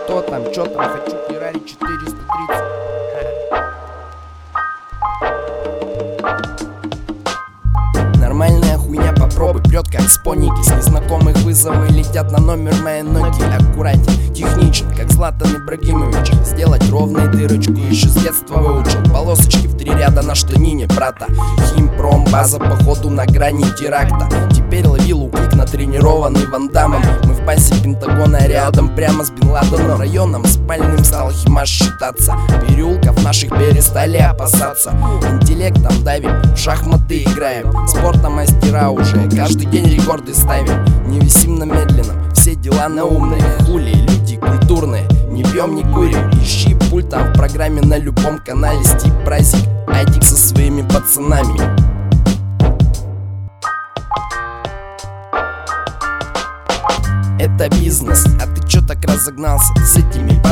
Что там, чё там, хочу Феррари 430. Нормальная хуйня, попробуй, прет как споники. С незнакомых вызовы летят на номер мои ноги. Аккуратен, техничен, как Златан Ибрагимович. Сделать ровную дырочку еще с детства выучил. Полосочки в 3 ряда на штанине брата. Химпром, база походу на грани теракта. Теперь лови лук-клик натренированный Ван Дамом. Мы в базе Пентагона рядом, прямо с Бен Ладеном. Районом спальным стал Химаш считаться. Переулков наших перестали опасаться. Интеллектом давим, в шахматы играем. Спорта мастера уже, каждый день рекорды ставим. Не висим на медленном, все дела на умные. Хули, люди культурные, не пьем, не курим. Ищи пульт там в программе на любом канале. Стип Бразик, Адик со своими пацанами. Это бизнес, а ты чё так разогнался с этими